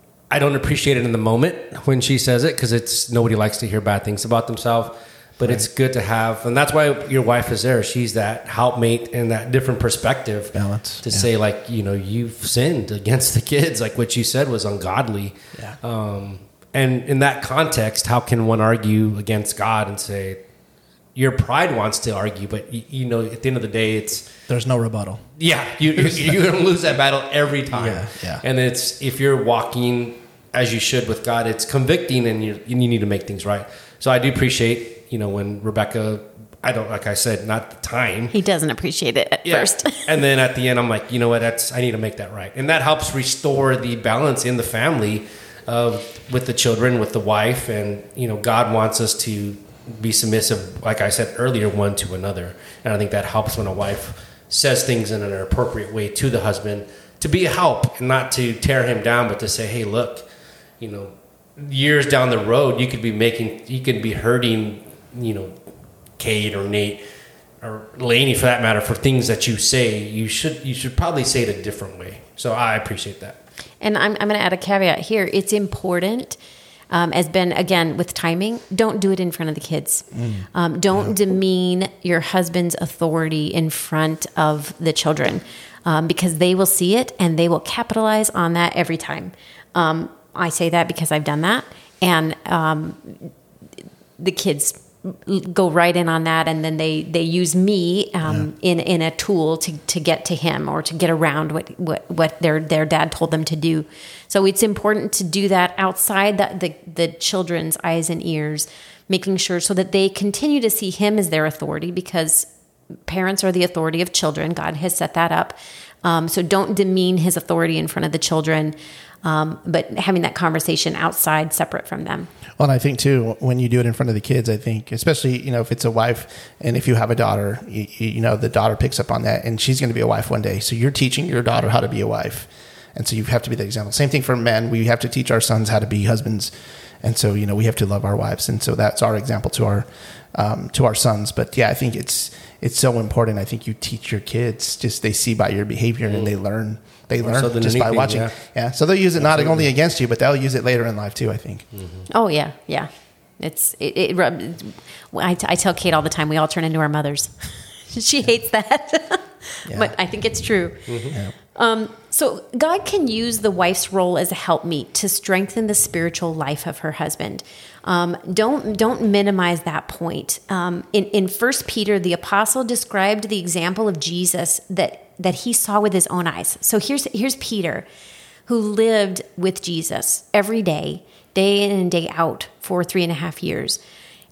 I don't appreciate it in the moment when she says it, because it's nobody likes to hear bad things about themselves. But right. It's good to have, and that's why your wife is there. She's that helpmate and that different perspective balance to yeah. say, like, you know, you've sinned against the kids, like what you said was ungodly. Yeah. Um, And in that context, how can one argue against God and say, your pride wants to argue, but you, you know, at the end of the day, it's there's no rebuttal. Yeah, you, you're going to lose that battle every time. Yeah, yeah. And it's if you're walking as you should with God, it's convicting, and you you need to make things right. So I do appreciate, you know, when Rebecca, I don't like I said, not the time. He doesn't appreciate it at yeah. first. And then at the end, I'm like, you know what? That's I need to make that right, and that helps restore the balance in the family. Uh, with the children, with the wife, and you know, God wants us to be submissive, like I said earlier, one to another. And I think that helps when a wife says things in an appropriate way to the husband, to be a help and not to tear him down, but to say, hey, look, you know, years down the road, you could be making, you could be hurting, you know, Kate or Nate or Lainey for that matter, for things that you say. You should, you should probably say it a different way. So I appreciate that. And I'm, I'm going to add a caveat here. It's important, um, as Ben, again, with timing, don't do it in front of the kids. Mm. Um, don't yeah. demean your husband's authority in front of the children, um, because they will see it and they will capitalize on that every time. Um, I say that because I've done that. And um, the kids go right in on that, and then they, they use me um, yeah. in in a tool to, to get to him or to get around what what, what their their dad told them to do. So it's important to do that outside the, the the children's eyes and ears, making sure so that they continue to see him as their authority, because parents are the authority of children. God has set that up. Um, so don't demean his authority in front of the children, um, but having that conversation outside, separate from them. Well, and I think too, when you do it in front of the kids, I think, especially, you know, if it's a wife and if you have a daughter, you, you know, the daughter picks up on that and she's going to be a wife one day. So you're teaching your daughter how to be a wife. And so you have to be the example. Same thing for men. We have to teach our sons how to be husbands. And so, you know, we have to love our wives. And so that's our example to our, um, to our sons. But yeah, I think it's, it's so important. I think you teach your kids, just they see by your behavior mm. and they learn, they learn so just by watching. Yeah. yeah. So they'll use it Absolutely. Not only against you, but they'll use it later in life too, I think. Mm-hmm. Oh yeah. Yeah. It's, it, it, it I, I tell Kate all the time, we all turn into our mothers. She hates that, yeah. but I think it's true. Mm-hmm. Yeah. Um, so God can use the wife's role as a helpmeet to strengthen the spiritual life of her husband. Um, don't don't minimize that point. Um, in in First Peter, the apostle described the example of Jesus that that he saw with his own eyes. So here's here's Peter, who lived with Jesus every day, day in and day out for three and a half years,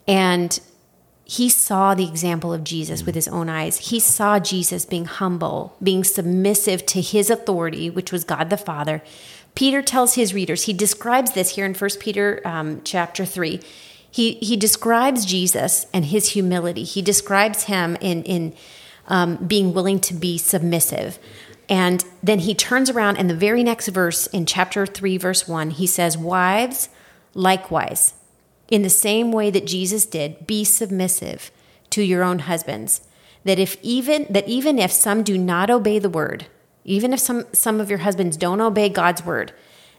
and he saw the example of Jesus with his own eyes. He saw Jesus being humble, being submissive to his authority, which was God the Father. Peter tells his readers, he describes this here in First Peter um, chapter three. He he describes Jesus and his humility. He describes him in, in um, being willing to be submissive. And then he turns around and the very next verse in chapter three, verse one, he says, "Wives, likewise, in the same way that Jesus did, be submissive to your own husbands, that if even that even if some do not obey the word, even if some, some of your husbands don't obey God's word,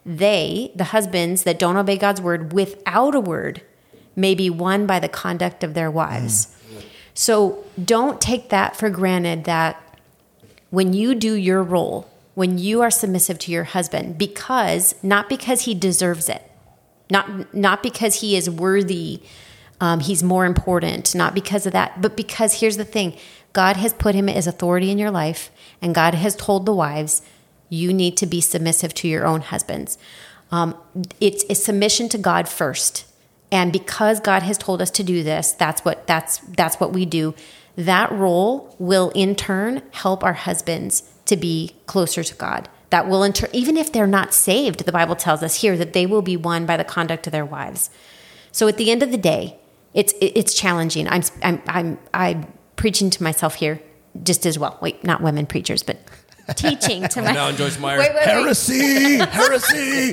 they, the husbands that don't obey God's word without a word, may be won by the conduct of their wives." Mm. So don't take that for granted, that when you do your role, when you are submissive to your husband, because, not because he deserves it, Not not because he is worthy, um, he's more important, not because of that, but because here's the thing, God has put him as authority in your life, and God has told the wives, you need to be submissive to your own husbands. Um, it's a submission to God first, and because God has told us to do this, that's what that's that's what we do. That role will in turn help our husbands to be closer to God. That will, inter- even if they're not saved, the Bible tells us here that they will be won by the conduct of their wives. So at the end of the day, it's it's challenging. I'm I'm I'm I'm preaching to myself here just as well. Wait, not women preachers, but teaching to myself. Now, Joyce Meyer. Wait, wait, wait. Heresy, heresy.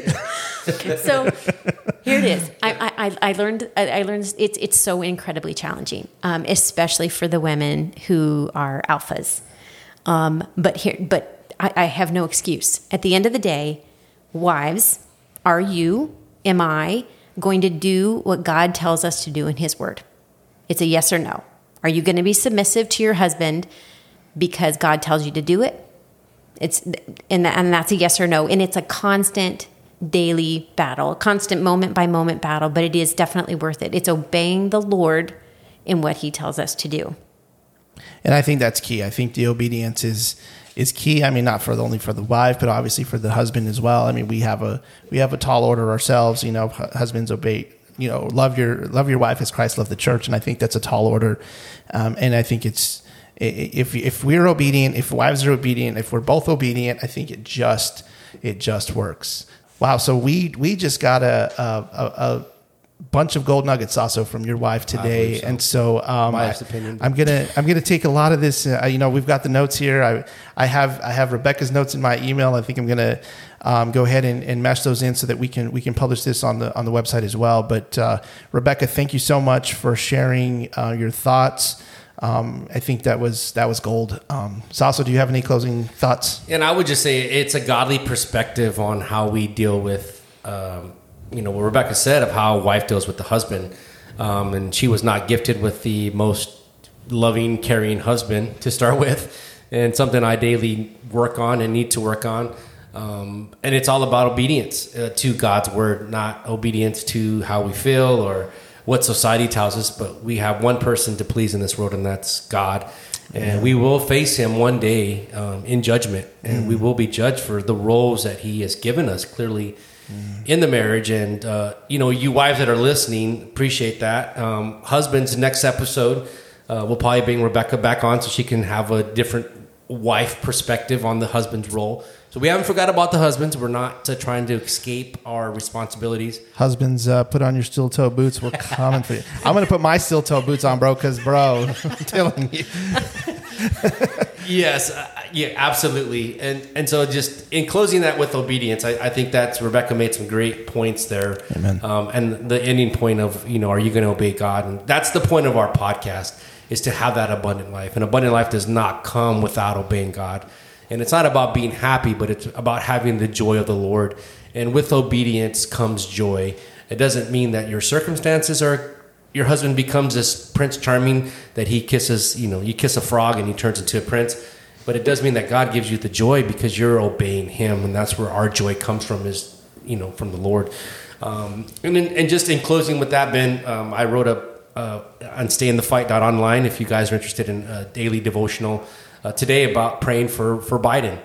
So here it is. I I, I learned I learned it's it's so incredibly challenging, um, especially for the women who are alphas. Um, but here, but. I, I have no excuse. At the end of the day, wives, are you, am I going to do what God tells us to do in his word? It's a yes or no. Are you going to be submissive to your husband because God tells you to do it? It's and, and that's a yes or no. And it's a constant daily battle, a constant moment by moment battle, but it is definitely worth it. It's obeying the Lord in what he tells us to do. And I think that's key. I think the obedience is is key. I mean, not for the, only for the wife, but obviously for the husband as well. I mean, we have a we have a tall order ourselves. You know, husbands obey. You know, love your love your wife as Christ loved the church, and I think that's a tall order. Um, and I think it's if if we're obedient, if wives are obedient, if we're both obedient, I think it just it just works. Wow. So we we just got a a, a bunch of gold nuggets also from your wife today, so. and so um, my I, opinion. I'm gonna I'm gonna take a lot of this. Uh, you know, we've got the notes here. I I have I have Rebecca's notes in my email. I think I'm gonna um, go ahead and, and mesh those in so that we can we can publish this on the on the website as well. But uh, Rebecca, thank you so much for sharing uh, your thoughts. Um, I think that was that was gold. Um, Saso, do you have any closing thoughts? And I would just say it's a godly perspective on how we deal with. Um, You know, what Rebecca said of how a wife deals with the husband. Um, and she was not gifted with the most loving, caring husband to start with. And something I daily work on and need to work on. Um, and it's all about obedience uh, to God's word, not obedience to how we feel or what society tells us. But we have one person to please in this world, and that's God. And we will face him one day um, in judgment. And mm. we will be judged for the roles that he has given us clearly in the marriage. And uh, you know, you wives that are listening, appreciate that. Um, husbands, next episode uh, we'll probably bring Rebecca back on so she can have a different wife perspective on the husband's role. So we haven't forgot about the husbands. We're not uh, trying to escape our responsibilities. Husbands, uh, put on your steel toe boots. We're coming for you. I'm going to put my steel toe boots on, bro, because, bro, I'm telling you. Yes, uh, yeah, absolutely. And and so just in closing that with obedience, I, I think that's Rebecca made some great points there. Amen. Um, and the ending point of, you know, are you going to obey God? And that's the point of our podcast, is to have that abundant life. And abundant life does not come without obeying God. And it's not about being happy, but it's about having the joy of the Lord. And with obedience comes joy. It doesn't mean that your circumstances are, your husband becomes this Prince Charming that he kisses, you know, you kiss a frog and he turns into a prince. But it does mean that God gives you the joy because you're obeying him. And that's where our joy comes from, is, you know, from the Lord. Um, and, in, and just in closing with that, Ben, um, I wrote a, uh, on stay in the fight dot online if you guys are interested in a daily devotional uh, today about praying for, for Biden.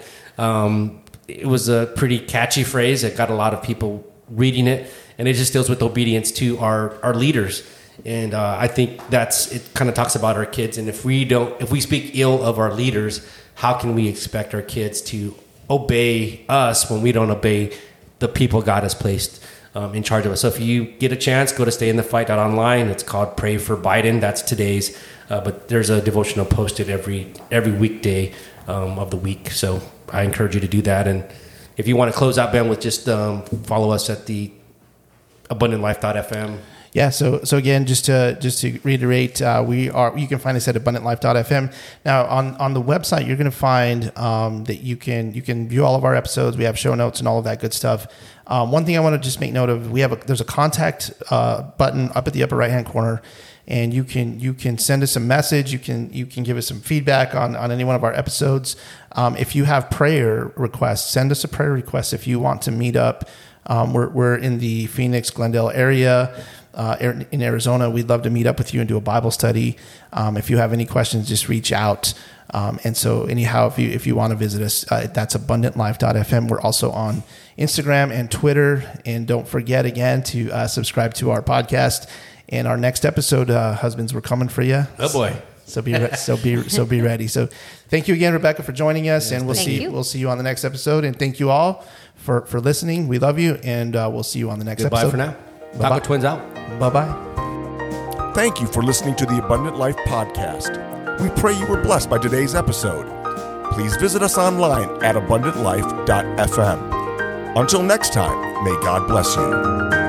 Um, it was a pretty catchy phrase. It got a lot of people reading it, and it just deals with obedience to our, our leaders. And uh, I think that's, it kind of talks about our kids. And if we don't, if we speak ill of our leaders, how can we expect our kids to obey us when we don't obey the people God has placed um, in charge of us? So if you get a chance, go to stay in the fight dot online. It's called Pray for Biden. That's today's. Uh, but there's a devotional posted every every weekday um, of the week. So I encourage you to do that. And if you want to close out, Ben, with just um, follow us at the abundant life dot f m. Yeah, so so again, just to just to reiterate, uh, we are you can find us at abundant life dot f m. Now on, on the website, you're going to find um, that you can you can view all of our episodes. We have show notes and all of that good stuff. Um, one thing I want to just make note of: we have a, there's a contact uh, button up at the upper right hand corner, and you can you can send us a message. You can you can give us some feedback on, on any one of our episodes. Um, if you have prayer requests, send us a prayer request. If you want to meet up, um, we're we're in the Phoenix Glendale area. Uh, in Arizona, we'd love to meet up with you and do a Bible study. Um, if you have any questions, just reach out. Um, and so anyhow, if you if you want to visit us, uh, that's abundant life dot f m. We're also on Instagram and Twitter. And don't forget again to uh, subscribe to our podcast. And our next episode, uh, husbands, we're coming for you. Oh boy! So be re- so be so be ready. So thank you again, Rebecca, for joining us, and we'll Thank see you. we'll see you on the next episode. And thank you all for for listening. We love you, and uh, we'll see you on the next Goodbye episode. for now. Bye-bye. Taco Twins out. Bye bye. Thank you for listening to the Abundant Life Podcast. We pray you were blessed by today's episode. Please visit us online at abundant life dot f m. Until next time, may God bless you.